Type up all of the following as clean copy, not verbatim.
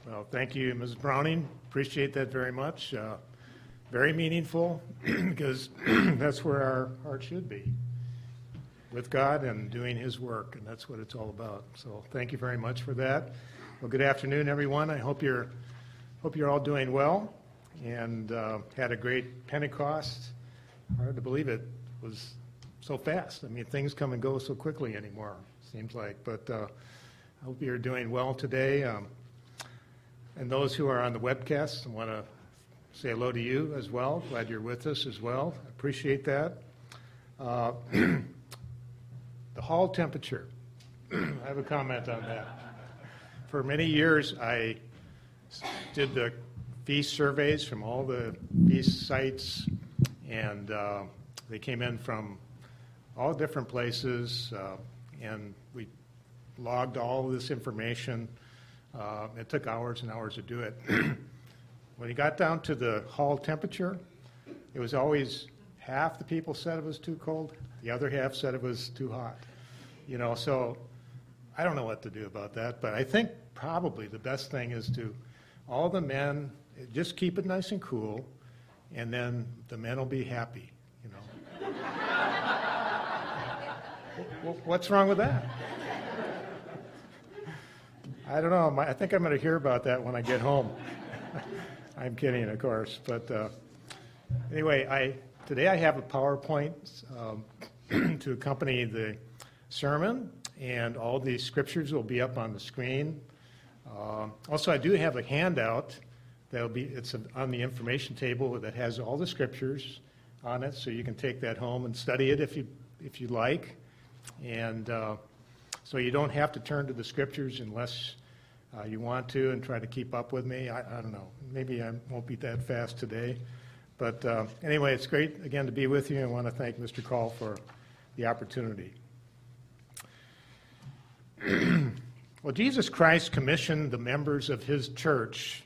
Well, thank you, Ms. Browning. Appreciate that very much. Very meaningful because that's where our heart should be, with God and doing His work, and that's what it's all about. So thank you very much for that. Well, good afternoon, everyone. I hope you're all doing well and had a great Pentecost. Hard to believe it was so fast. I mean, things come and go so quickly anymore, seems like. But I hope you're doing well today. And those who are on the webcast, I want to say hello to you as well. Glad you're with us as well. Appreciate that. The hall temperature. I have a comment on that. For many years, I did the feast surveys from all the feast sites, and they came in from all different places, and we logged all of this information. It took hours and hours to do it. When you got down to the hall temperature, it was always half the people said it was too cold, the other half said it was too hot. You know, so I don't know what to do about that, but I think probably the best thing is to, all the men, just keep it nice and cool, and then the men will be happy, you know. What's wrong with that? I don't know. I think I'm going to hear about that when I get home. I'm kidding, of course. But anyway, today I have a PowerPoint to accompany the sermon, and all the scriptures will be up on the screen. Also, I do have a handout it's on the information table that has all the scriptures on it, so you can take that home and study it if you like. And so you don't have to turn to the scriptures unless you want to and try to keep up with me. I don't know. Maybe I won't be that fast today. But anyway, it's great, again, to be with you. I want to thank Mr. Call for the opportunity. Well, Jesus Christ commissioned the members of His church,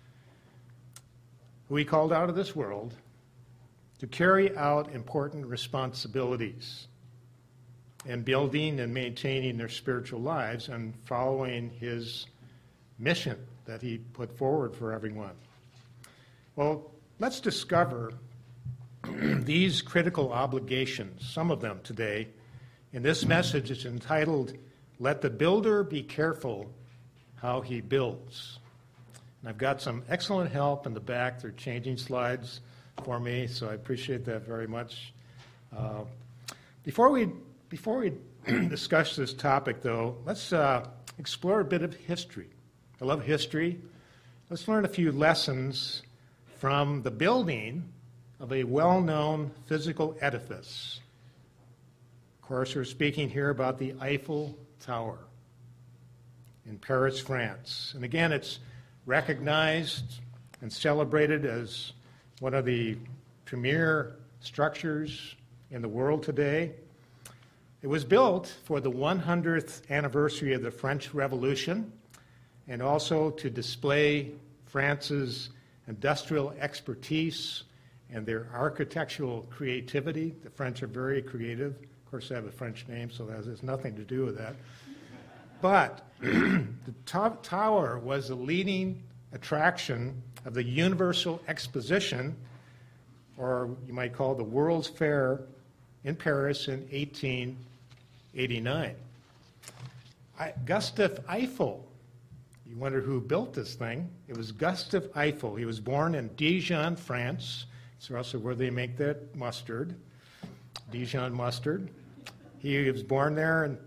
who He called out of this world, to carry out important responsibilities in building and maintaining their spiritual lives and following His mission that He put forward for everyone. Well, let's discover these critical obligations, some of them today, in this message. It's entitled, "Let the Builder Be Careful How He Builds." And I've got some excellent help in the back. They're changing slides for me, so I appreciate that very much. Before we discuss this topic, though, let's explore a bit of history. I love history. Let's learn a few lessons from the building of a well-known physical edifice. Of course, we're speaking here about the Eiffel Tower in Paris, France. And again, it's recognized and celebrated as one of the premier structures in the world today. It was built for the 100th anniversary of the French Revolution, and also to display France's industrial expertise and their architectural creativity. The French are very creative. Of course, I have a French name, so that has nothing to do with that. But the tower was the leading attraction of the Universal Exposition, or you might call it the World's Fair, in Paris in 1889. Gustave Eiffel, you wonder who built this thing. It was Gustave Eiffel. He was born in Dijon, France. It's also where they make that mustard, Dijon mustard. He was born there in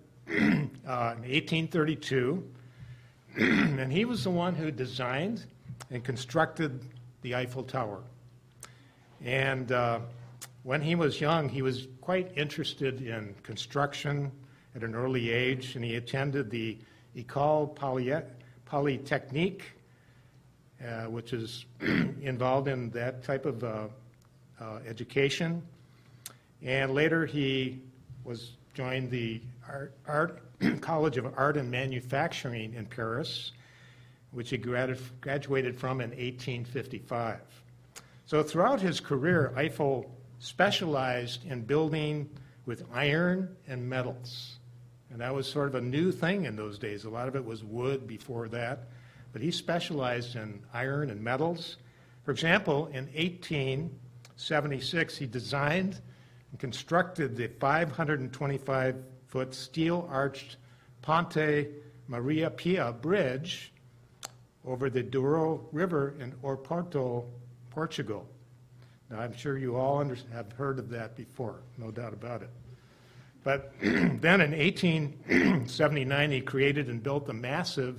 1832, and he was the one who designed and constructed the Eiffel Tower. And when he was young, he was quite interested in construction at an early age, and he attended the École Polytechnique, which is involved in that type of education. And later he joined the College of Art and Manufacturing in Paris, which he graduated from in 1855. So throughout his career, Eiffel specialized in building with iron and metals. And that was sort of a new thing in those days. A lot of it was wood before that. but he specialized in iron and metals. For example, in 1876, he designed and constructed the 525-foot steel-arched Ponte Maria Pia Bridge over the Douro River in Oporto, Portugal. Now, I'm sure you all have heard of that before, no doubt about it. But then in 1879, he created and built a massive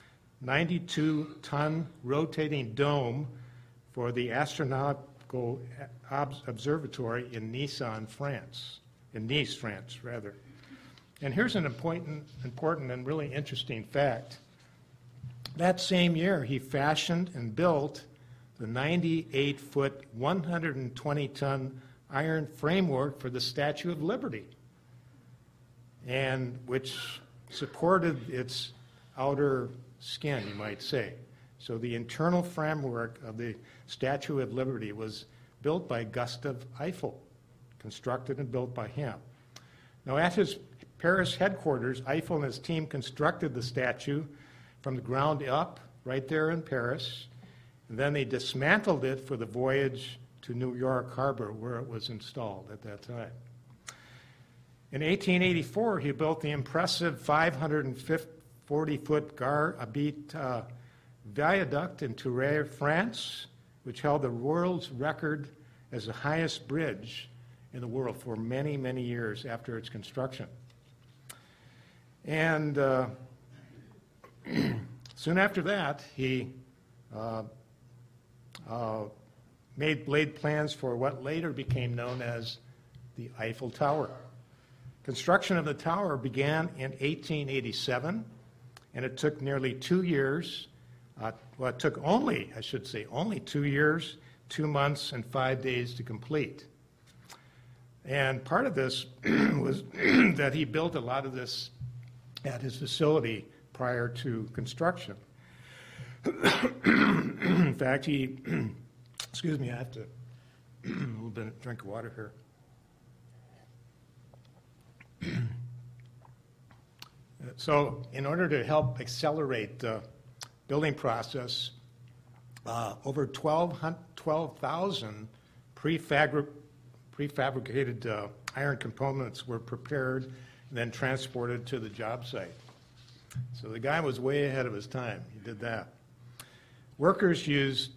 92-ton rotating dome for the Astronomical Observatory in Nice, France. And here's an important and really interesting fact. That same year, he fashioned and built the 98-foot, 120-ton iron framework for the Statue of Liberty, and which supported its outer skin, you might say. So the internal framework of the Statue of Liberty was built by Gustave Eiffel, constructed and built by him. Now, at his Paris headquarters, Eiffel and his team constructed the statue from the ground up, right there in Paris. And then they dismantled it for the voyage to New York Harbor, where it was installed at that time. In 1884, he built the impressive 540-foot Gare Habit viaduct in Tours, France, which held the world's record as the highest bridge in the world for many, many years after its construction. And soon after that, he laid plans for what later became known as the Eiffel Tower. Construction of the tower began in 1887, and it took nearly 2 years. It took only 2 years, 2 months, and 5 days to complete. And part of this was that he built a lot of this at his facility prior to construction. In fact, excuse me, I have to a little bit of drink of water here. So in order to help accelerate the building process, over 12,000 prefabricated iron components were prepared and then transported to the job site. So the guy was way ahead of his time. He did that. Workers used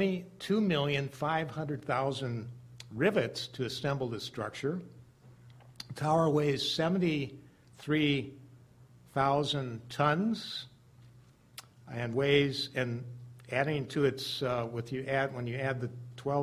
22,500,000 rivets to assemble the structure. The tower weighs 73,000 tons and weighs, and adding to its, when you add the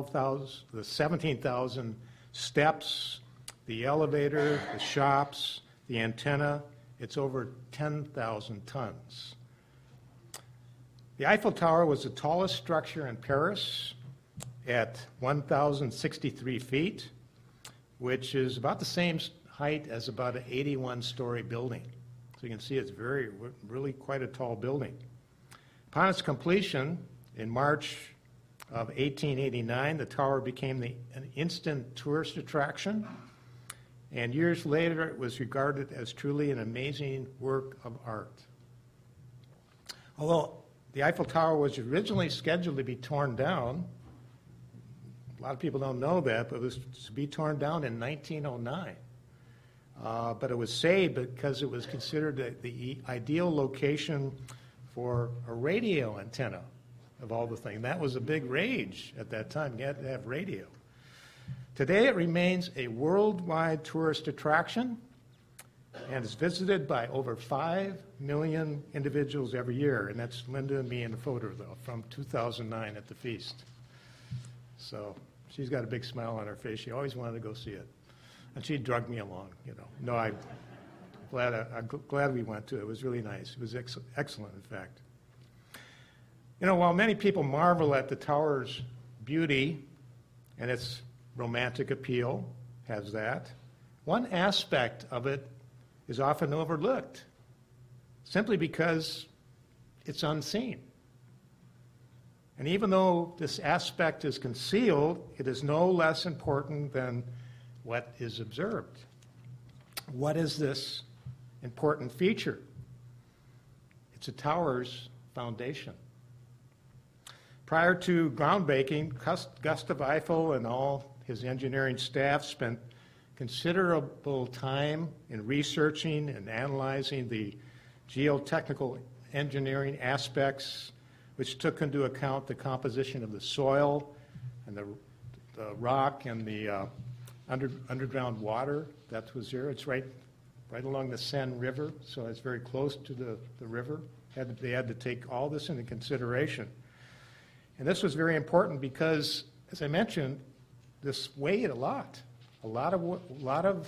17,000 steps, the elevator, the shops, the antenna, it's over 10,000 tons. The Eiffel Tower was the tallest structure in Paris at 1,063 feet, which is about the same height as about an 81-story building. So you can see it's really quite a tall building. Upon its completion in March of 1889, the tower became an instant tourist attraction, and years later it was regarded as truly an amazing work of art. Although the Eiffel Tower was originally scheduled to be torn down, a lot of people don't know that, but it was to be torn down in 1909. But it was saved because it was considered the ideal location for a radio antenna of all the things. That was a big rage at that time. You had to have radio. Today it remains a worldwide tourist attraction and is visited by over 5 million individuals every year. And that's Linda and me in the photo, though, from 2009 at the feast. So she's got a big smile on her face. She always wanted to go see it. And she drugged me along, you know. No, I'm glad we went to it. It was really nice. It was excellent, in fact. You know, while many people marvel at the tower's beauty and its romantic appeal, has that, one aspect of it is often overlooked, simply because it's unseen. And even though this aspect is concealed, it is no less important than what is observed. What is this important feature? It's a tower's foundation. Prior to groundbreaking, Gustav Eiffel and all his engineering staff spent considerable time in researching and analyzing the geotechnical engineering aspects, which took into account the composition of the soil and the rock and the underground water that was there. It's right along the Seine River, so it's very close to the river. They had to take all this into consideration. And this was very important because, as I mentioned, this weighed a lot. A lot of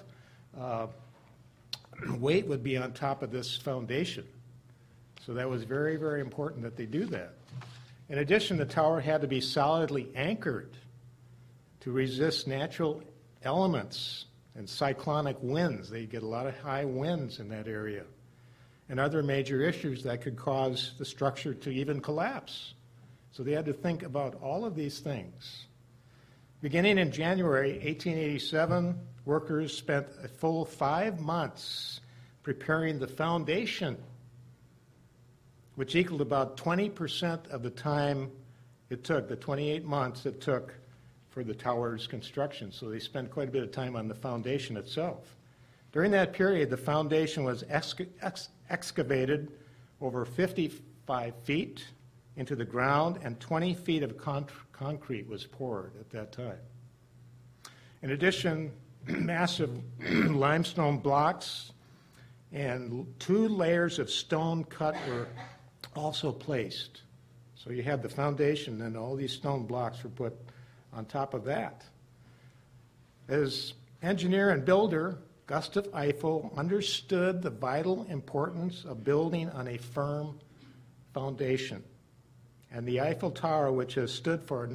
weight would be on top of this foundation. So that was very, very important that they do that. In addition, the tower had to be solidly anchored to resist natural elements and cyclonic winds. They get a lot of high winds in that area, and other major issues that could cause the structure to even collapse. So they had to think about all of these things. Beginning in January 1887, workers spent a full 5 months preparing the foundation, which equaled about 20% of the time it took, the 28 months it took for the tower's construction. So they spent quite a bit of time on the foundation itself. During that period, the foundation was excavated over 55 feet into the ground, and 20 feet of concrete was poured at that time. In addition, massive limestone blocks and 2 layers of stone cut were also placed. So you had the foundation, and all these stone blocks were put on top of that. As engineer and builder, Gustav Eiffel understood the vital importance of building on a firm foundation. And the Eiffel Tower, which has stood for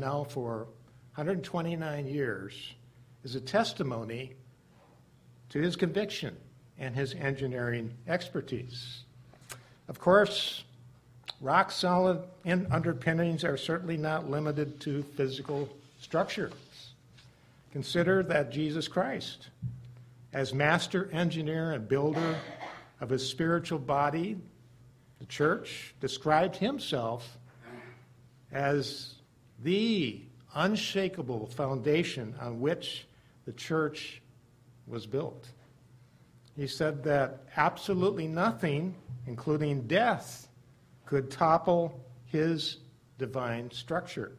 129 years, is a testimony to his conviction and his engineering expertise. Of course, rock-solid underpinnings are certainly not limited to physical structures. Consider that Jesus Christ, as master engineer and builder of his spiritual body, the church, described himself as the unshakable foundation on which the church was built. He said that absolutely nothing, including death, could topple his divine structure.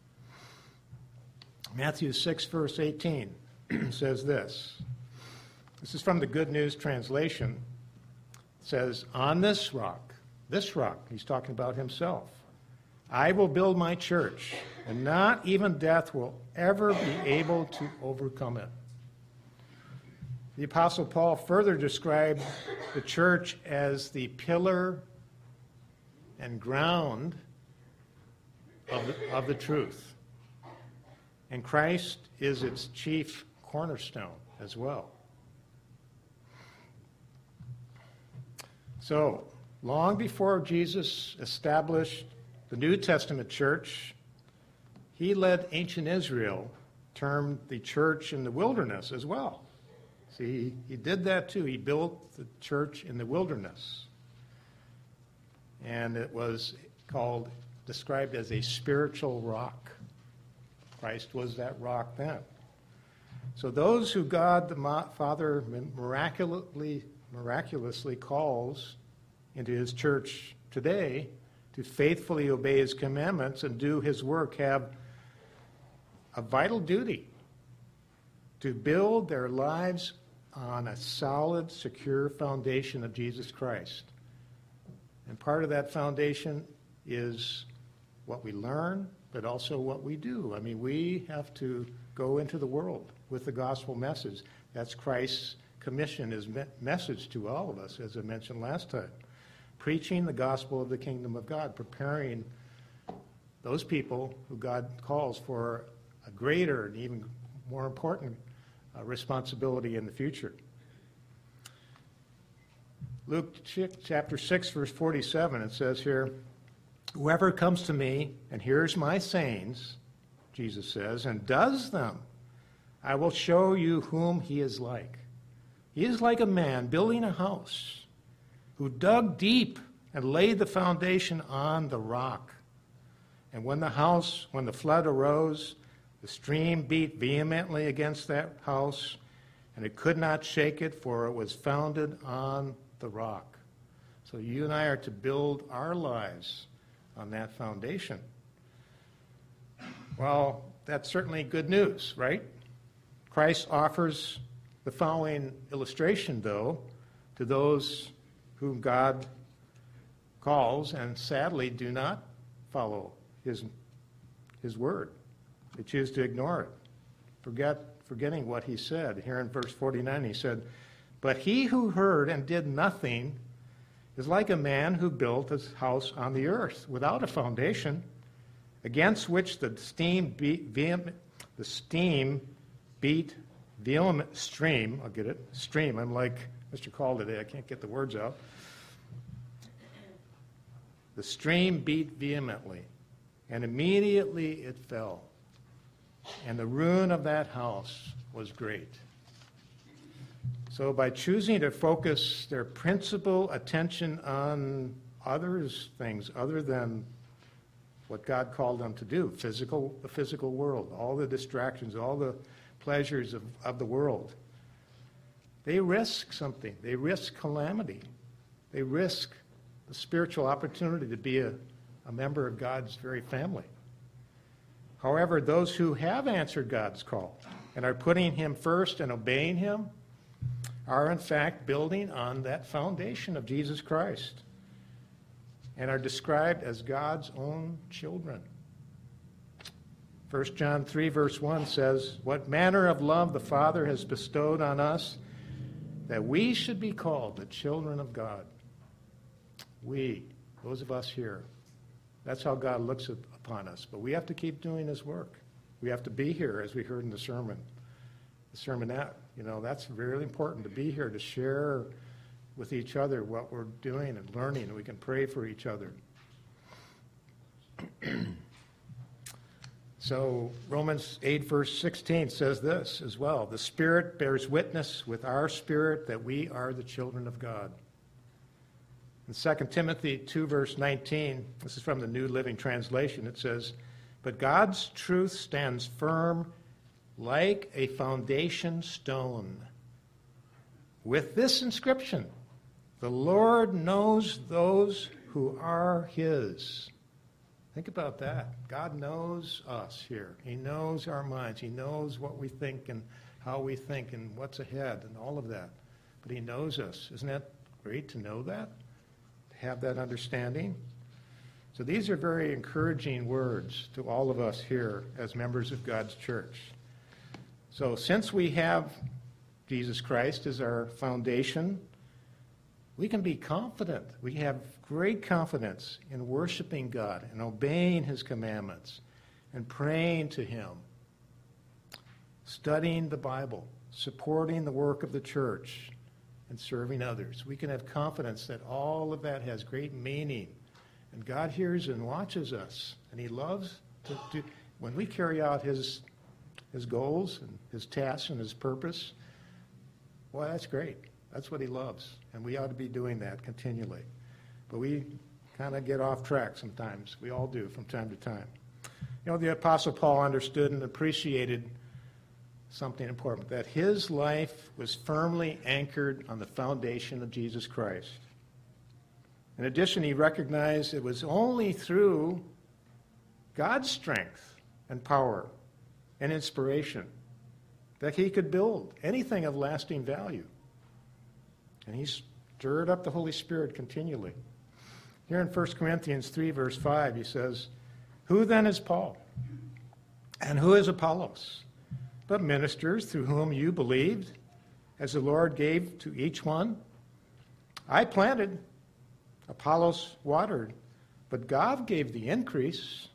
Matthew 6, verse 18 says this. This is from the Good News Translation. It says, "On this rock," he's talking about himself, "I will build my church, and not even death will ever be able to overcome it." The Apostle Paul further described the church as the pillar and ground of the truth. And Christ is its chief cornerstone as well. So, long before Jesus established the New Testament church, he led ancient Israel, termed the church in the wilderness as well. See, he did that too. He built the church in the wilderness. And it was described as a spiritual rock. Christ was that rock then. So those who God the Father miraculously calls into his church today to faithfully obey his commandments and do his work have a vital duty to build their lives on a solid, secure foundation of Jesus Christ. And part of that foundation is what we learn, but also what we do. I mean, we have to go into the world with the gospel message. That's Christ's commission, his message to all of us, as I mentioned last time. Preaching the gospel of the kingdom of God, preparing those people who God calls for a greater and even more important responsibility in the future. Luke chapter 6, verse 47, it says here, "Whoever comes to me and hears my sayings," Jesus says, "and does them, I will show you whom he is like. He is like a man building a house who dug deep and laid the foundation on the rock. And when the flood arose, the stream beat vehemently against that house, and it could not shake it, for it was founded on the rock. So you and I are to build our lives on that foundation. Well, that's certainly good news, right? Christ offers the following illustration, though, to those whom God calls and sadly do not follow his word. They choose to ignore it, forgetting what he said. Here in verse 49 he said, "But he who heard and did nothing is like a man who built his house on the earth without a foundation, against which the stream beat vehement stream. I'll get it. Stream. I'm like Mr. Call today. I can't get the words out. The stream beat vehemently, and immediately it fell. And the ruin of that house was great." So by choosing to focus their principal attention on things other than what God called them to do, the physical world, all the distractions, all the pleasures of the world, they risk something. They risk calamity. They risk the spiritual opportunity to be a member of God's very family. However, those who have answered God's call and are putting him first and obeying him are in fact building on that foundation of Jesus Christ and are described as God's own children. 1 John 3 verse 1 says, "What manner of love the Father has bestowed on us, that we should be called the children of God." We, those of us here, that's how God looks upon us. But we have to keep doing his work. We have to be here, as we heard in the sermonette. That's really important, to be here, to share with each other what we're doing and learning, and we can pray for each other. So Romans 8 verse 16 says this as well: "The Spirit bears witness with our spirit that we are the children of God." In 2 Timothy 2 verse 19, this is from the New Living Translation, it says, "But God's truth stands firm like a foundation stone, with this inscription: the Lord knows those who are his." Think about that. God knows us here. He knows our minds. He knows what we think and how we think and what's ahead and all of that. But he knows us. Isn't that great to know that? To have that understanding? So these are very encouraging words to all of us here as members of God's church. So since we have Jesus Christ as our foundation, we can be confident. We have great confidence in worshiping God and obeying his commandments and praying to him, studying the Bible, supporting the work of the church, and serving others. We can have confidence that all of that has great meaning, and God hears and watches us, and he loves to do. When we carry out his goals and his tasks and his purpose, well, that's great. That's what he loves, and we ought to be doing that continually. But we kind of get off track sometimes. We all do from time to time. The Apostle Paul understood and appreciated something important, that his life was firmly anchored on the foundation of Jesus Christ. In addition, he recognized it was only through God's strength and power and inspiration that he could build anything of lasting value. And he stirred up the Holy Spirit continually. Here in 1 Corinthians 3, verse 5, he says, "Who then is Paul? And who is Apollos? But ministers through whom you believed, as the Lord gave to each one. I planted, Apollos watered, but God gave the increase.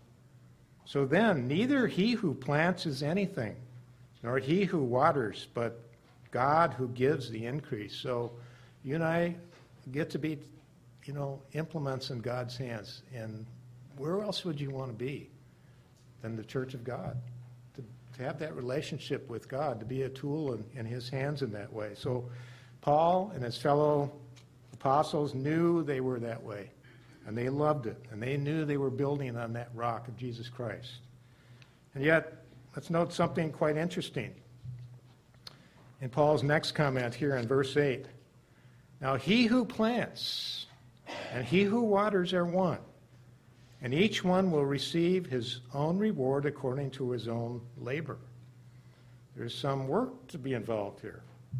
So then, neither he who plants is anything, nor he who waters, but God who gives the increase." So you and I get to be, implements in God's hands. And where else would you want to be than the church of God? To have that relationship with God, to be a tool in his hands in that way. So Paul and his fellow apostles knew they were that way, and they loved it, and they knew they were building on that rock of Jesus Christ. And yet, let's note something quite interesting. In Paul's next comment here in verse 8, now he who plants and he who waters are one, and each one will receive his own reward according to his own labor. There's some work to be involved here.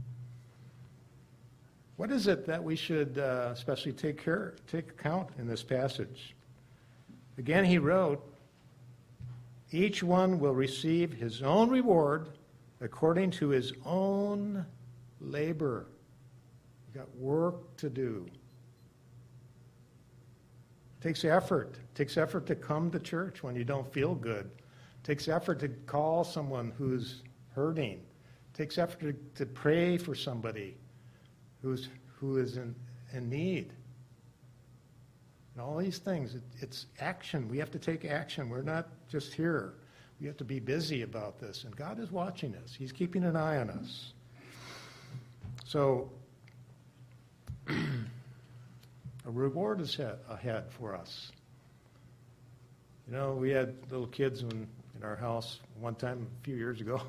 What is it that we should especially take account in this passage? Again, he wrote, each one will receive his own reward according to his own labor. You've got work to do. It takes effort. It takes effort to come to church when you don't feel good. It takes effort to call someone who's hurting. It takes effort to pray for somebody who is in need. And all these things, it's action. We have to take action. We're not just here. We have to be busy about this. And God is watching us. He's keeping an eye on us. So, a reward is ahead for us. You know, we had little kids in our house one time a few years ago.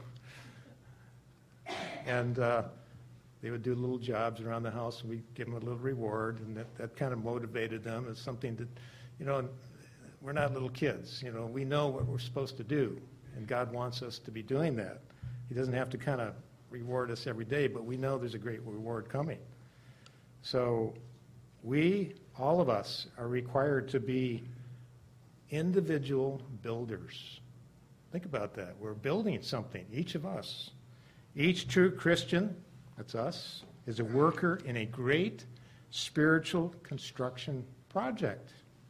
And they would do little jobs around the house, and we'd give them a little reward, and that kind of motivated them. It's something that, you know, we're not little kids. You know, we know what we're supposed to do, and God wants us to be doing that. He doesn't have to kind of reward us every day, but we know there's a great reward coming. So we, all of us, are required to be individual builders. Think about that. We're building something, each of us. Each true Christian, that's us, is a worker in a great spiritual construction project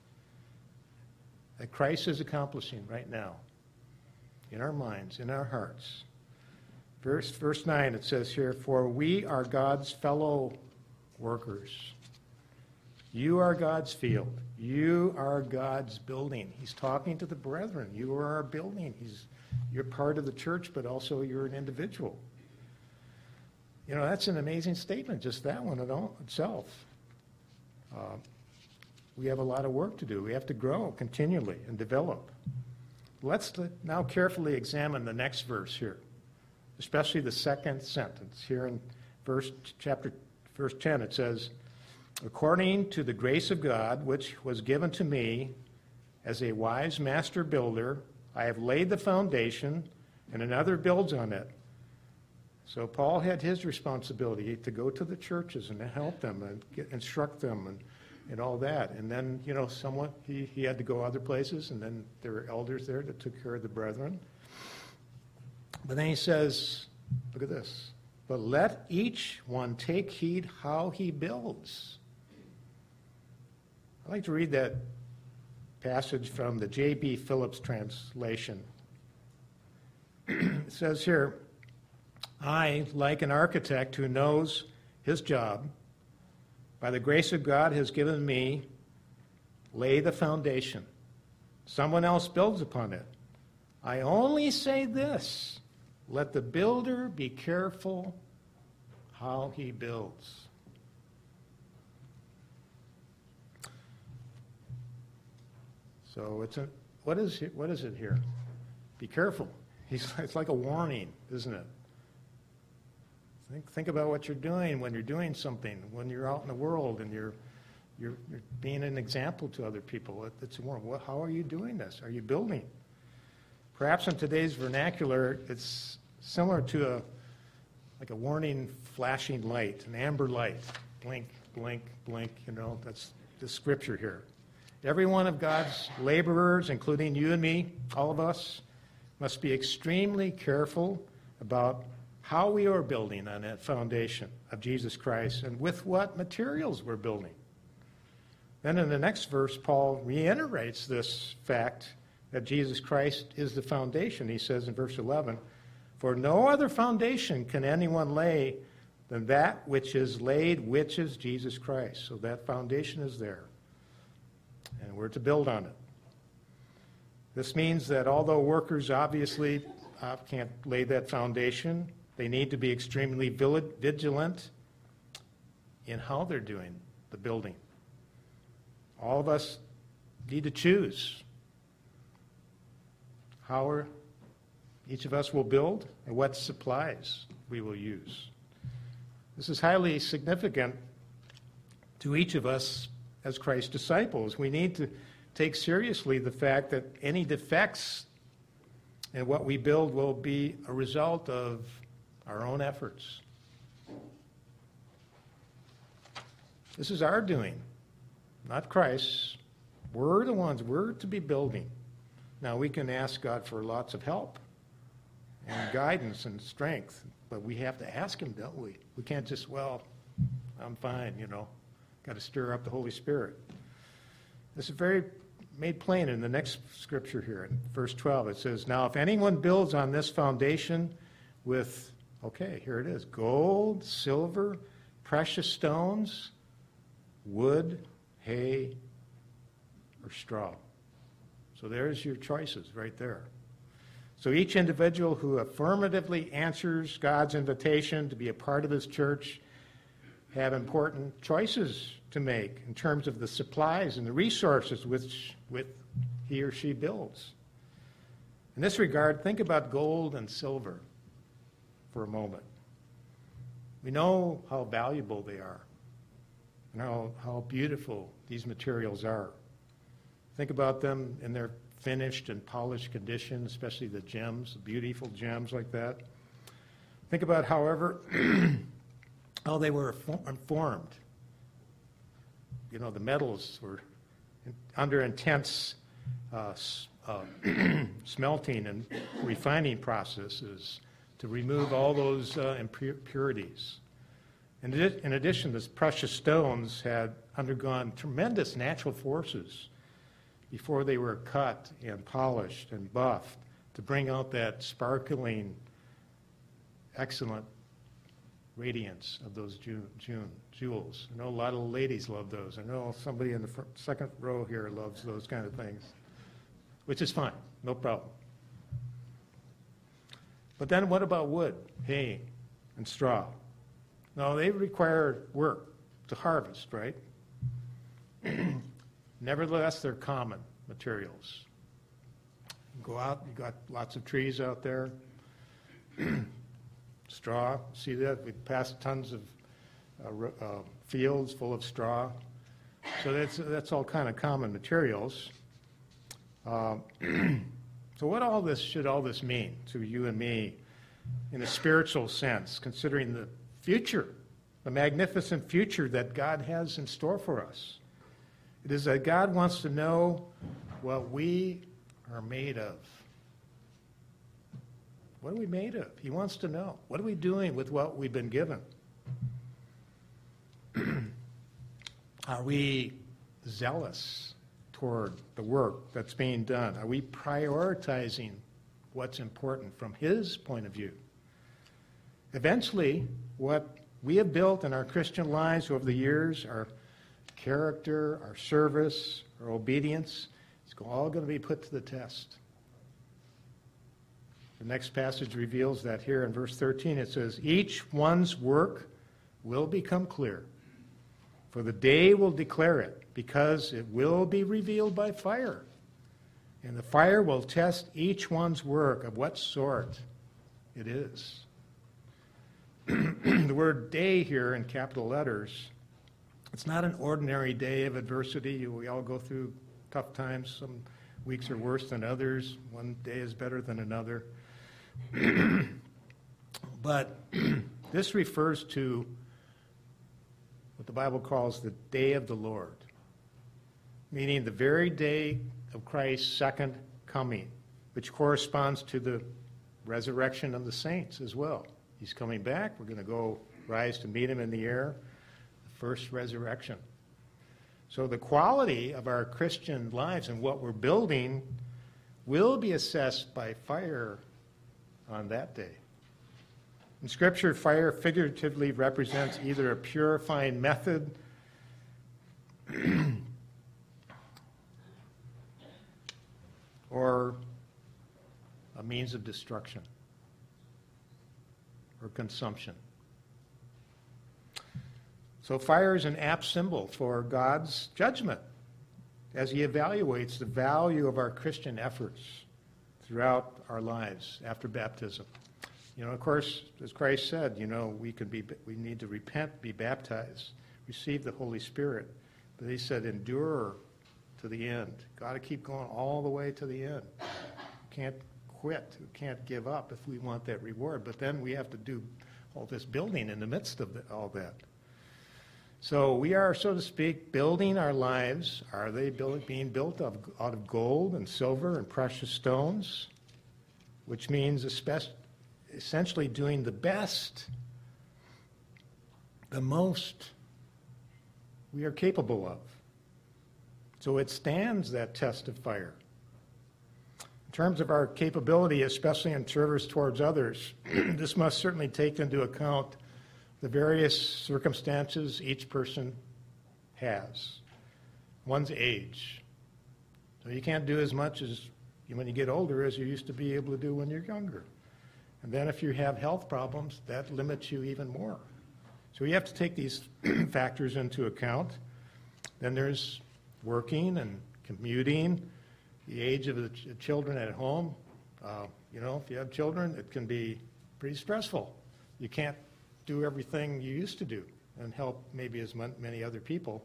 that Christ is accomplishing right now in our minds, in our hearts. Verse 9, it says here, for we are God's fellow workers. You are God's field. You are God's building. He's talking to the brethren. You are our building. You're part of the church, but also you're an individual. You know, that's an amazing statement, just that one itself. We have a lot of work to do. We have to grow continually and develop. Let's now carefully examine the next verse here, especially the second sentence. Here in verse 10, it says, according to the grace of God, which was given to me as a wise master builder, I have laid the foundation, and another builds on it. So Paul had his responsibility to go to the churches and to help them and instruct them and all that. And then, you know, he had to go other places, and then there were elders there that took care of the brethren. But then he says, look at this, but let each one take heed how he builds. I'd like to read that passage from the J.B. Phillips translation. It says here, I, like an architect who knows his job, by the grace of God has given me, lay the foundation. Someone else builds upon it. I only say this, let the builder be careful how he builds. So what is it here? Be careful. It's like a warning, isn't it? Think about what you're doing when you're doing something, when you're out in the world and you're being an example to other people. It's a warning. How are you doing this? Are you building? Perhaps in today's vernacular, it's similar to like a warning flashing light, an amber light. Blink, blink, blink. You know, that's the scripture here. Every one of God's laborers, including you and me, all of us, must be extremely careful about how we are building on that foundation of Jesus Christ and with what materials we're building. Then in the next verse, Paul reiterates this fact that Jesus Christ is the foundation. He says in verse 11, for no other foundation can anyone lay than that which is laid, which is Jesus Christ. So that foundation is there, and we're to build on it. This means that although workers obviously can't lay that foundation, they need to be extremely vigilant in how they're doing the building. All of us need to choose how each of us will build and what supplies we will use. This is highly significant to each of us as Christ's disciples. We need to take seriously the fact that any defects in what we build will be a result of our own efforts. This is our doing, not Christ's. We're the ones, we're to be building. Now, we can ask God for lots of help and guidance and strength, but we have to ask Him, don't we? We can't just, well, I'm fine, Got to stir up the Holy Spirit. This is very made plain in the next scripture here. In verse 12, it says, now if anyone builds on this foundation with, okay, here it is, gold, silver, precious stones, wood, hay, or straw. So there's your choices right there. So each individual who affirmatively answers God's invitation to be a part of His church have important choices to make in terms of the supplies and the resources with he or she builds. In this regard, think about gold and silver for a moment. We know how valuable they are and how beautiful these materials are. Think about them in their finished and polished condition, especially the gems, the beautiful gems like that. Think about, however, how they were formed. The metals were under intense smelting and refining processes to remove all those impurities. In addition, these precious stones had undergone tremendous natural forces before they were cut and polished and buffed to bring out that sparkling, excellent radiance of those jewels. I know a lot of ladies love those. I know somebody in the second row here loves those kind of things, which is fine, no problem. But then what about wood, hay, and straw? No, they require work to harvest, right? Nevertheless, they're common materials. You go out, you've got lots of trees out there. Straw, see that? We passed tons of fields full of straw. So that's all kind of common materials. So what should all this mean to you and me in a spiritual sense, considering the future, the magnificent future that God has in store for us? It is that God wants to know what we are made of. What are we made of? He wants to know. What are we doing with what we've been given? Are we zealous toward the work that's being done? Are we prioritizing what's important from His point of view? Eventually, what we have built in our Christian lives over the years, our character, our service, our obedience, it's all going to be put to the test. The next passage reveals that here in verse 13. It says, each one's work will become clear, for the day will declare it, because it will be revealed by fire. And the fire will test each one's work of what sort it is. The word day here in capital letters, it's not an ordinary day of adversity. We all go through tough times. Some weeks are worse than others. One day is better than another. But this refers to what the Bible calls the day of the Lord, meaning the very day of Christ's second coming, which corresponds to the resurrection of the saints as well. He's coming back. We're going to go rise to meet Him in the air, the first resurrection. So the quality of our Christian lives and what we're building will be assessed by fire on that day. In Scripture, fire figuratively represents either a purifying method or a means of destruction or consumption. So fire is an apt symbol for God's judgment as he evaluates the value of our Christian efforts throughout our lives after baptism. Of course, as Christ said, we need to repent, be baptized, receive the Holy Spirit. But he said, endure to the end. Got to keep going all the way to the end. Can't quit. We can't give up if we want that reward. But then we have to do all this building in the midst of all that. So we are, so to speak, building our lives. Are they being built out of gold and silver and precious stones? Which means essentially doing the best, the most we are capable of. So it stands that test of fire. In terms of our capability, especially in service towards others, this must certainly take into account the various circumstances each person has. One's age. So you can't do as much as when you get older as you used to be able to do when you're younger. And then if you have health problems, that limits you even more. So you have to take these factors into account. Then there's working and commuting, the age of the children at home. If you have children, it can be pretty stressful. You can't do everything you used to do and help maybe as many other people.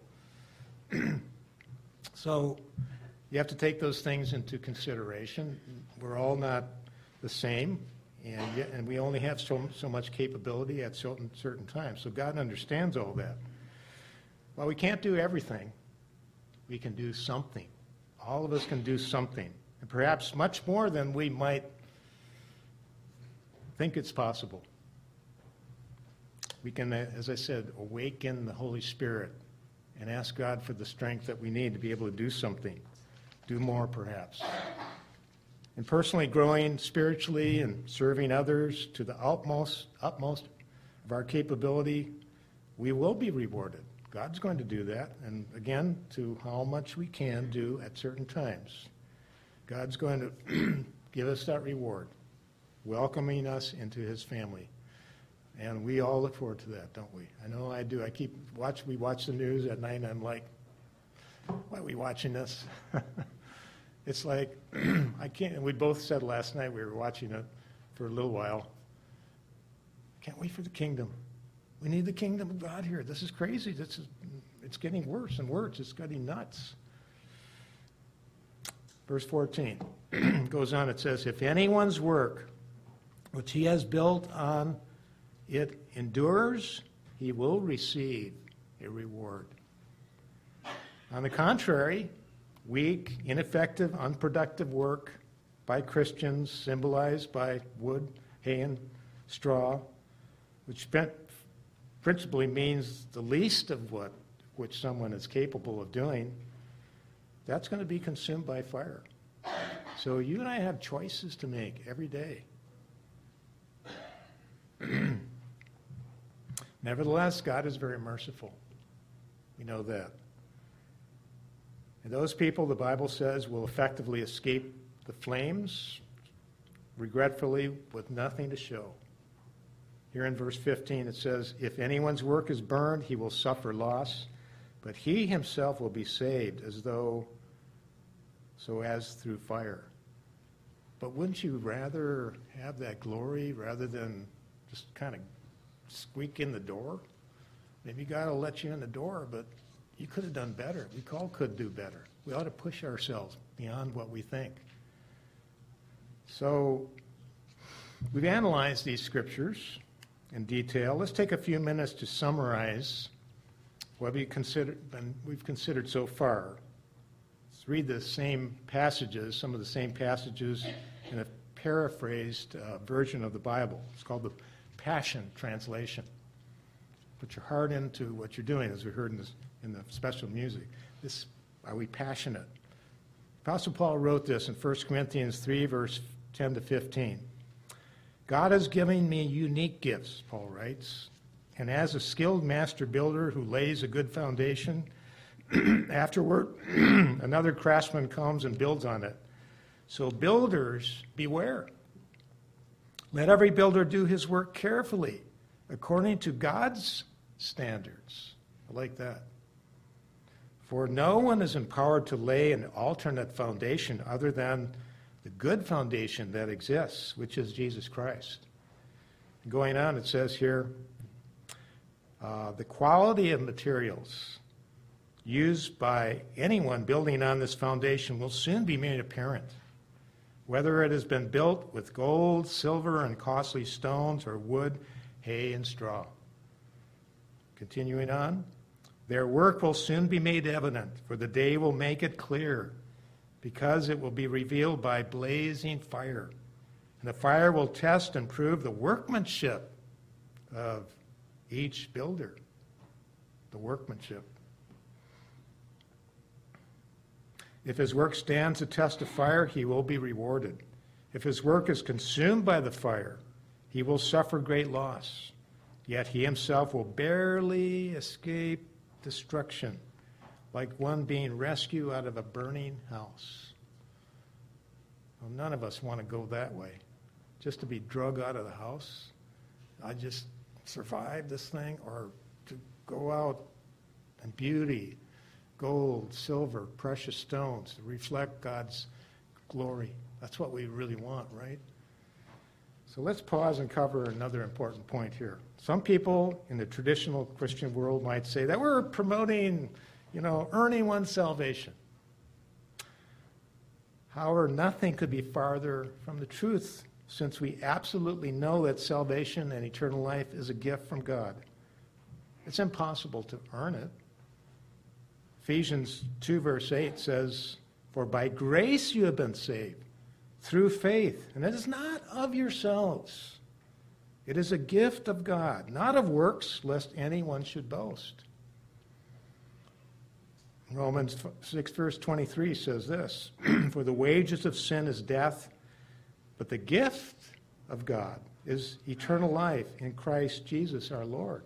So you have to take those things into consideration. We're all not the same, and we only have so much capability at certain times. So God understands all that. While we can't do everything, we can do something. All of us can do something, and perhaps much more than we might think it's possible. We can, as I said, awaken the Holy Spirit and ask God for the strength that we need to be able to do something, do more perhaps. And personally growing spiritually and serving others to the utmost of our capability, we will be rewarded. God's going to do that, and again, to how much we can do at certain times. God's going to give us that reward, welcoming us into his family. And we all look forward to that, don't we? I know I do. We watch the news at night, and I'm like, why are we watching this? It's like, I can't, and we both said last night we were watching it for a little while. Can't wait for the kingdom. We need the kingdom of God here. This is crazy. It's getting worse and worse. It's getting nuts. Verse 14 goes on. It says, if anyone's work, which he has built on it endures, he will receive a reward. On the contrary, weak, ineffective, unproductive work by Christians, symbolized by wood, hay, and straw, which principally means the least of which someone is capable of doing, that's going to be consumed by fire. So you and I have choices to make every day. Nevertheless, God is very merciful. We know that. And those people, the Bible says, will effectively escape the flames, regretfully, with nothing to show. Here in verse 15 it says, if anyone's work is burned, he will suffer loss, but he himself will be saved as through fire. But wouldn't you rather have that glory rather than just kind of squeak in the door? Maybe God will let you in the door, but you could have done better. We all could do better. We ought to push ourselves beyond what we think. So we've analyzed these scriptures in detail. Let's take a few minutes to summarize what we've considered so far. Let's read the same passages, some of the same passages in a paraphrased version of the Bible. It's called the Passion Translation. Put your heart into what you're doing, as we heard in the special music. Are we passionate? Apostle Paul wrote this in 1 Corinthians 3, verse 10 to 15. God has given me unique gifts, Paul writes, and as a skilled master builder who lays a good foundation, afterward another craftsman comes and builds on it. So builders, beware. Let every builder do his work carefully, according to God's standards. I like that. For no one is empowered to lay an alternate foundation other than the good foundation that exists, which is Jesus Christ. Going on, it says here, the quality of materials used by anyone building on this foundation will soon be made apparent. Whether it has been built with gold, silver, and costly stones, or wood, hay, and straw. Continuing on, their work will soon be made evident, for the day will make it clear, because it will be revealed by blazing fire. And the fire will test and prove the workmanship of each builder. The workmanship. If his work stands the test of fire, he will be rewarded. If his work is consumed by the fire, he will suffer great loss. Yet he himself will barely escape destruction, like one being rescued out of a burning house. Well, none of us want to go that way. Just to be drug out of the house. I just survive this thing, or to go out in beauty, gold, silver, precious stones, to reflect God's glory. That's what we really want, right? So let's pause and cover another important point here. Some people in the traditional Christian world might say that we're promoting, earning one's salvation. However, nothing could be farther from the truth, since we absolutely know that salvation and eternal life is a gift from God. It's impossible to earn it. Ephesians 2 verse 8 says, "For by grace you have been saved, through faith, and it is not of yourselves. It is a gift of God, not of works, lest anyone should boast." Romans 6 verse 23 says this, "For the wages of sin is death, but the gift of God is eternal life in Christ Jesus our Lord."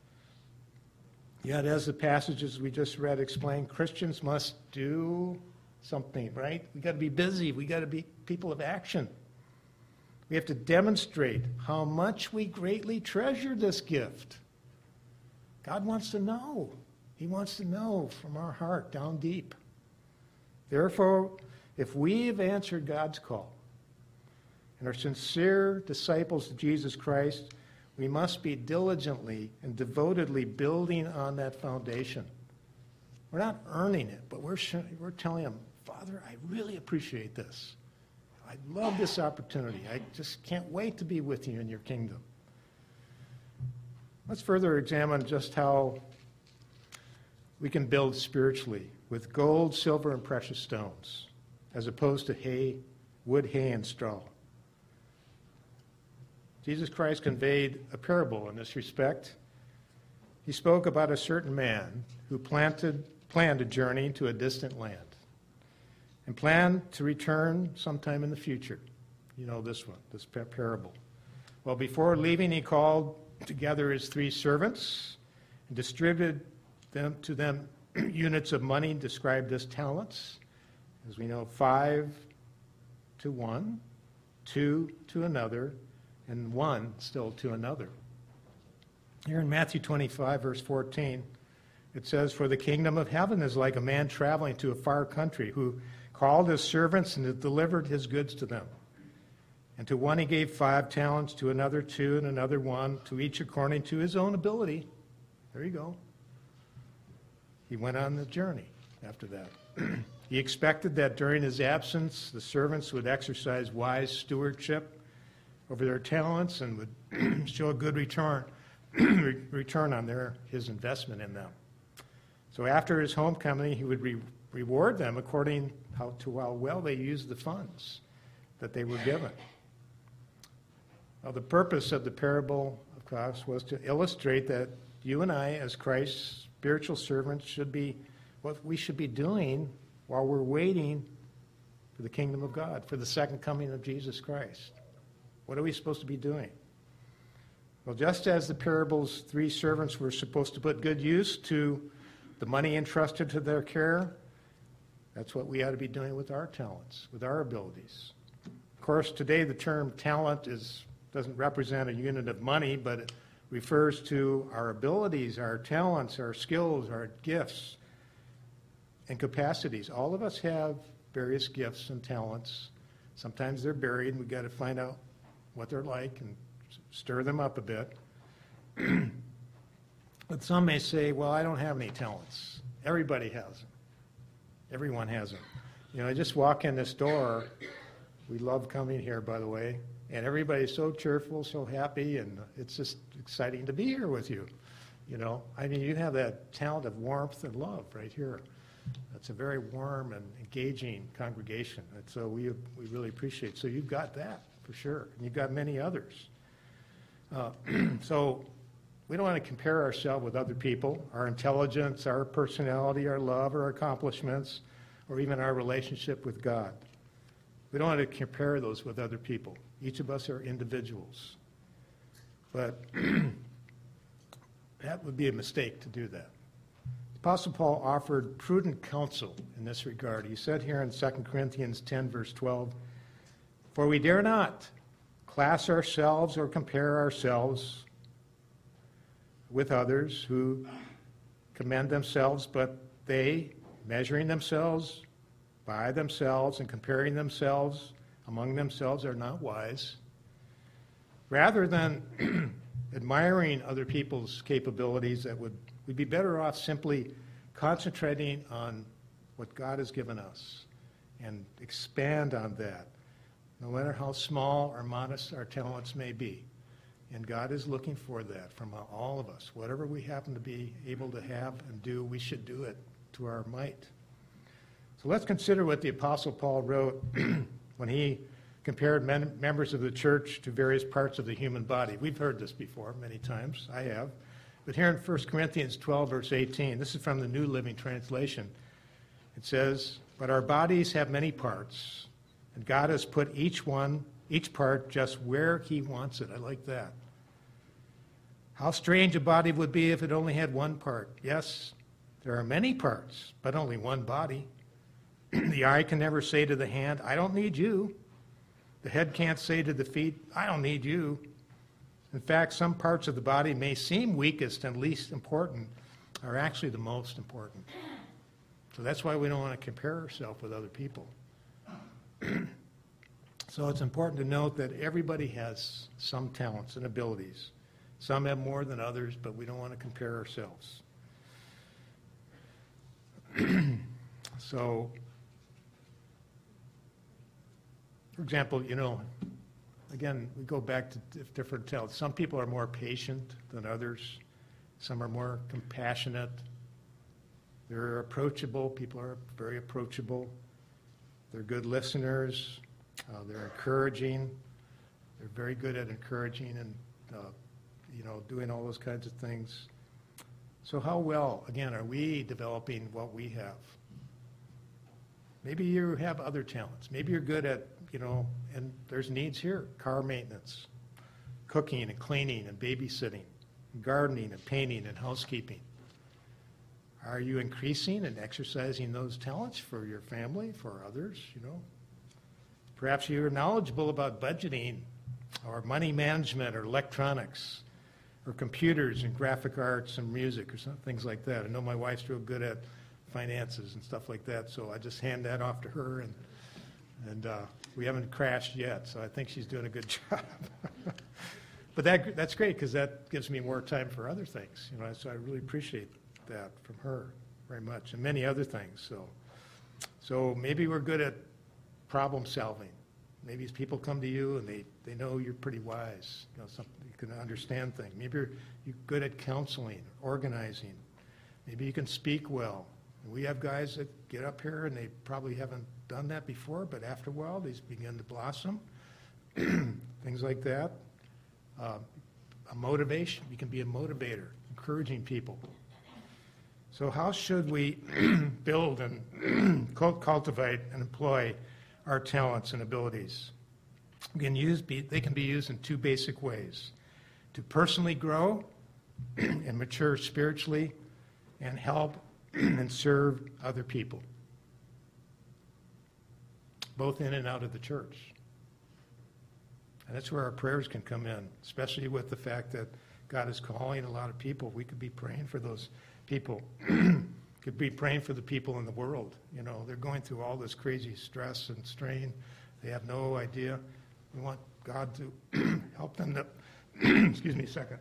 Yet, as the passages we just read explain, Christians must do something, right? We got to be busy. We got to be people of action. We have to demonstrate how much we greatly treasure this gift. God wants to know. He wants to know from our heart down deep. Therefore, if we have answered God's call and are sincere disciples of Jesus Christ, we must be diligently and devotedly building on that foundation. We're not earning it, but we're telling him, "Father, I really appreciate this. I love this opportunity. I just can't wait to be with you in your kingdom." Let's further examine just how we can build spiritually with gold, silver, and precious stones, as opposed to wood, hay, and straw. Jesus Christ conveyed a parable in this respect. He spoke about a certain man who planned a journey to a distant land and planned to return sometime in the future. You know this one, this parable. Well, before leaving, he called together his 3 servants and distributed to them units of money described as talents. As we know, 5 to one, 2 to another, and 1 still to another. Here in Matthew 25, verse 14, it says, "For the kingdom of heaven is like a man traveling to a far country, who called his servants and delivered his goods to them. And to one he gave 5 talents, to another 2, and another 1, to each according to his own ability." There you go. He went on the journey after that. He expected that during his absence, the servants would exercise wise stewardship over their talents and would show a good return on his investment in them. So after his homecoming, he would reward them according to how well they used the funds that they were given. Now, the purpose of the parable, of course, was to illustrate that you and I, as Christ's spiritual servants, should be what we should be doing while we're waiting for the kingdom of God, for the second coming of Jesus Christ. What are we supposed to be doing? Well, just as the parable's 3 servants were supposed to put good use to the money entrusted to their care, that's what we ought to be doing with our talents, with our abilities. Of course, today the term talent doesn't represent a unit of money, but it refers to our abilities, our talents, our skills, our gifts, and capacities. All of us have various gifts and talents. Sometimes they're buried, and we've got to find out what they're like and stir them up a bit. But some may say, well, I don't have any talents. Everybody has them. Everyone has them. You know, I just walk in this door. We love coming here, by the way. And everybody's so cheerful, so happy, and it's just exciting to be here with you. You know, I mean, you have that talent of warmth and love right here. It's a very warm and engaging congregation, and so we really appreciate it. So you've got that, for sure, and you've got many others. So we don't want to compare ourselves with other people, our intelligence, our personality, our love, our accomplishments, or even our relationship with God. We don't want to compare those with other people. Each of us are individuals. But that would be a mistake to do that. The Apostle Paul offered prudent counsel in this regard. He said here in 2 Corinthians 10, verse 12, "For we dare not class ourselves or compare ourselves with others who commend themselves, but they, measuring themselves by themselves and comparing themselves among themselves, are not wise." Rather than admiring other people's capabilities, we'd be better off simply concentrating on what God has given us and expand on that, no matter how small or modest our talents may be. And God is looking for that from all of us. Whatever we happen to be able to have and do, we should do it to our might. So let's consider what the Apostle Paul wrote when he compared members of the church to various parts of the human body. We've heard this before many times. I have. But here in 1 Corinthians 12, verse 18, this is from the New Living Translation. It says, "But our bodies have many parts, and God has put each part just where he wants it." I like that. How strange a body would be if it only had one part. Yes, there are many parts, but only one body. The eye can never say to the hand, "I don't need you." The head can't say to the feet, "I don't need you." In fact, some parts of the body may seem weakest and least important, are actually the most important. So that's why we don't want to compare ourselves with other people. So it's important to note that everybody has some talents and abilities. Some have more than others, but we don't want to compare ourselves. So, for example, you know, again, we go back to different talents. Some people are more patient than others. Some are more compassionate. They're approachable. People are very approachable. They're good listeners. They're encouraging. They're very good at encouraging and, doing all those kinds of things. So how well, again, are we developing what we have? Maybe you have other talents. Maybe you're good at, and there's needs here, car maintenance, cooking and cleaning and babysitting, gardening and painting and housekeeping. Are you increasing and exercising those talents for your family, for others, Perhaps you're knowledgeable about budgeting or money management or electronics or computers and graphic arts and music or things like that. I know my wife's real good at finances and stuff like that, so I just hand that off to her, and we haven't crashed yet, so I think she's doing a good job. But that's great because that gives me more time for other things, so I really appreciate that from her very much, and many other things. So maybe we're good at problem solving. Maybe people come to you and they know you're pretty wise, you can understand things. Maybe you're good at counseling, organizing. Maybe you can speak well. We have guys that get up here and they probably haven't done that before, but after a while these begin to blossom. Things like that. A motivation, you can be a motivator, encouraging people. So how should we build and cultivate and employ our talents and abilities? They can be used in two basic ways: to personally grow and mature spiritually and help and serve other people, both in and out of the church. And that's where our prayers can come in, especially with the fact that God is calling a lot of people. We could be praying for those people. Could be praying for the people in the world. They're going through all this crazy stress and strain. They have no idea. We want God to help them to, excuse me a second.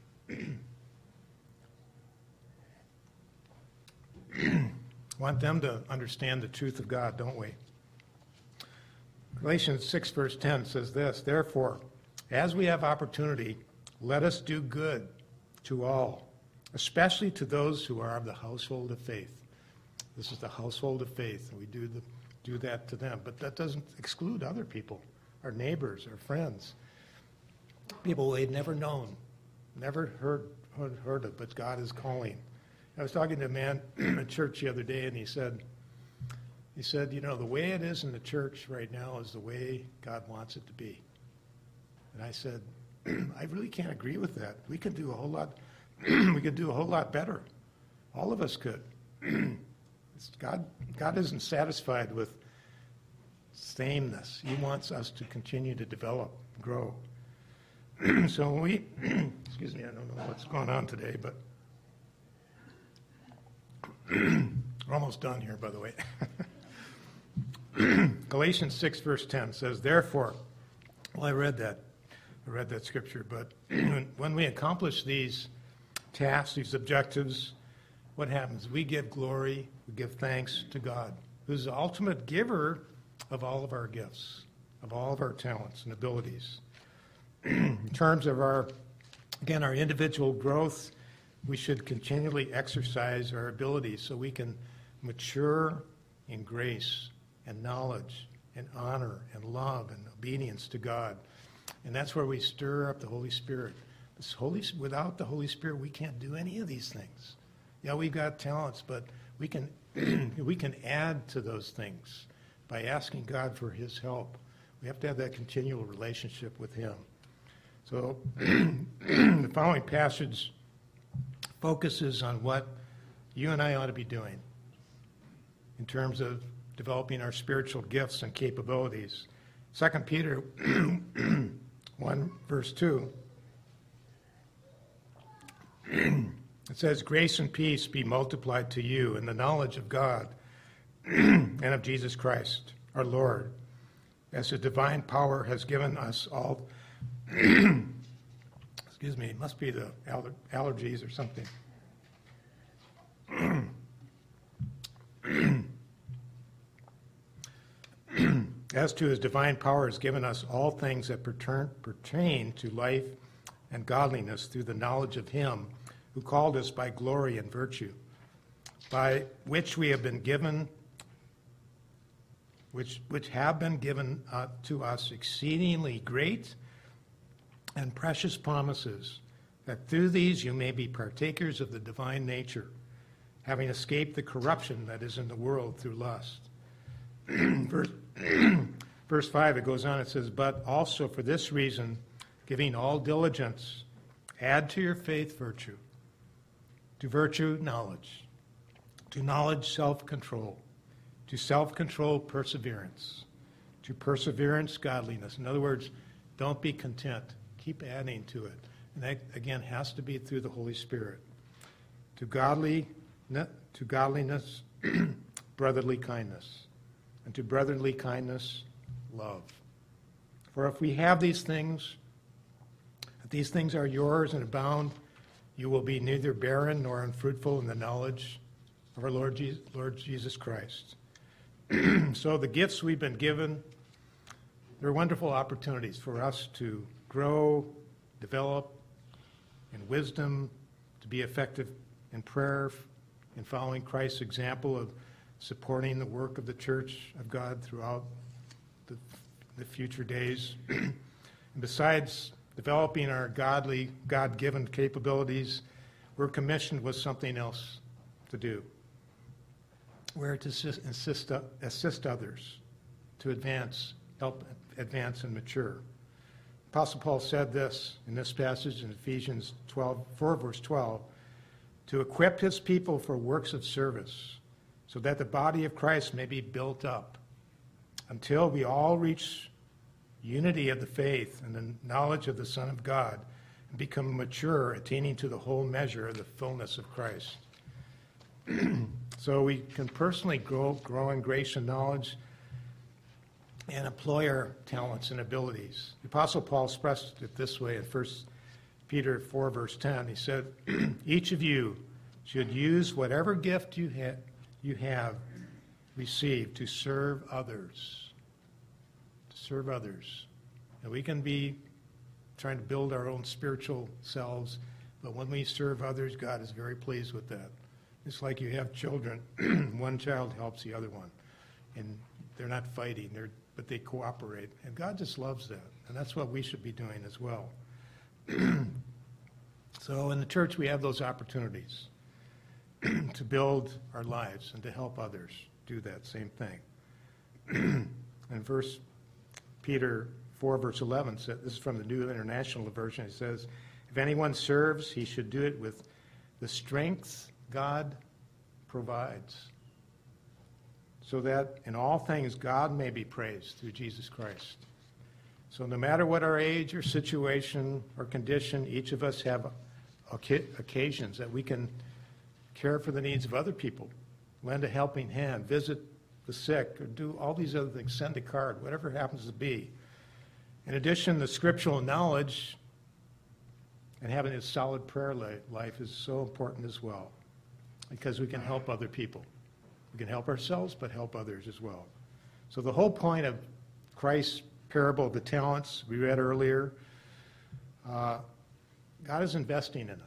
Want them to understand the truth of God, don't we? Galatians 6, verse 10 says this, "Therefore, as we have opportunity, let us do good to all, especially to those who are of the household of faith." This is the household of faith, and we do that to them. But that doesn't exclude other people, our neighbors, our friends, people they've never known, never heard of, but God is calling. I was talking to a man at church the other day, and he said, the way it is in the church right now is the way God wants it to be. And I said, I really can't agree with that. We could do a whole lot. We could do a whole lot better. All of us could. God isn't satisfied with sameness. He wants us to continue to develop, grow. So when we, excuse me, I don't know what's going on today, but we're almost done here, by the way. Galatians 6, verse 10 says, "Therefore," well, I read that scripture, but when we accomplish these tasks, these objectives, what happens? We give glory, we give thanks to God, who's the ultimate giver of all of our gifts, of all of our talents and abilities. In terms of our individual growth, we should continually exercise our abilities so we can mature in grace and knowledge and honor and love and obedience to God. And that's where we stir up the Holy Spirit. Without the Holy Spirit, we can't do any of these things. Yeah, we've got talents, but we can add to those things by asking God for his help. We have to have that continual relationship with him. So the following passage focuses on what you and I ought to be doing in terms of developing our spiritual gifts and capabilities. 2 Peter 1, verse 2, it says, "Grace and peace be multiplied to you in the knowledge of God and of Jesus Christ, our Lord, as his divine power has given us all." Excuse me, it must be the allergies or something. "As to his divine power has given us all things that pertain to life and godliness through the knowledge of him who called us by glory and virtue, by which we have been given, which have been given to us exceedingly great and precious promises, that through these you may be partakers of the divine nature, having escaped the corruption that is in the world through lust." Verse 5, it goes on, it says, "But also for this reason, giving all diligence, add to your faith virtue, to virtue knowledge, to knowledge self-control, to self-control perseverance, to perseverance godliness." In other words, don't be content. Keep adding to it. And that, again, has to be through the Holy Spirit. To godliness, brotherly kindness. And to brotherly kindness, love. For if we have these things, if these things are yours and abound, you will be neither barren nor unfruitful in the knowledge of our Lord Jesus Christ. So the gifts we've been given, they're wonderful opportunities for us to grow, develop in wisdom, to be effective in prayer, in following Christ's example of supporting the work of the Church of God throughout the future days. And besides developing our godly, God-given capabilities, we're commissioned with something else to do. We're to assist others to help advance and mature. Apostle Paul said this in this passage in Ephesians 4, verse 12, "To equip his people for works of service, so that the body of Christ may be built up until we all reach unity of the faith and the knowledge of the Son of God, and become mature, attaining to the whole measure of the fullness of Christ. So we can personally grow in grace and knowledge and employ our talents and abilities. The Apostle Paul expressed it this way in 1 Peter 4, verse 10. He said, each of you should use whatever gift you have received to serve others. To serve others. And we can be trying to build our own spiritual selves, but when we serve others, God is very pleased with that. It's like you have children. One child helps the other one. And they're not fighting, but they cooperate. And God just loves that. And that's what we should be doing as well. So in the church, we have those opportunities to build our lives and to help others do that same thing. In Peter 4, verse 11, this is from the New International Version. It says, if anyone serves, he should do it with the strength God provides, so that in all things God may be praised through Jesus Christ. So no matter what our age or situation or condition, each of us have occasions that we can care for the needs of other people, lend a helping hand, visit the sick, or do all these other things, send a card, whatever it happens to be. In addition, the scriptural knowledge and having a solid prayer life is so important as well, because we can help other people. We can help ourselves, but help others as well. So the whole point of Christ's parable of the talents we read earlier, God is investing in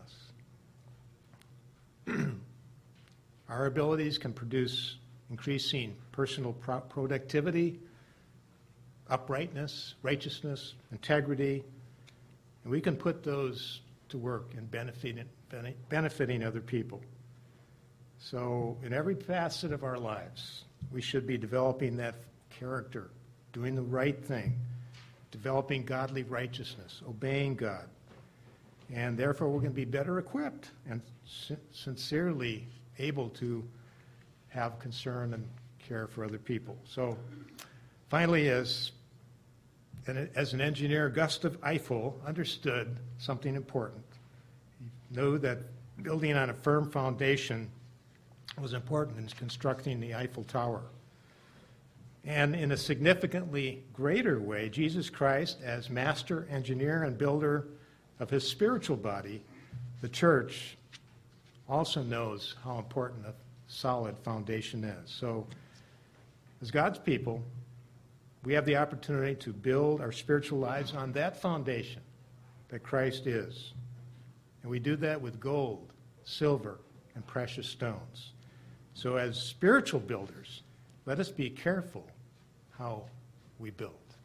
us. Our abilities can produce increasing personal productivity, uprightness, righteousness, integrity, and we can put those to work in benefiting other people. So in every facet of our lives, we should be developing that character, doing the right thing, developing godly righteousness, obeying God. And therefore, we're going to be better equipped and sincerely able to have concern and care for other people. So finally, as an engineer, Gustav Eiffel understood something important. He knew that building on a firm foundation was important in constructing the Eiffel Tower. And in a significantly greater way, Jesus Christ, as master engineer and builder of his spiritual body, the church, also knows how important a solid foundation is. So, as God's people, we have the opportunity to build our spiritual lives on that foundation that Christ is. And we do that with gold, silver, and precious stones. So as spiritual builders, let us be careful how we build.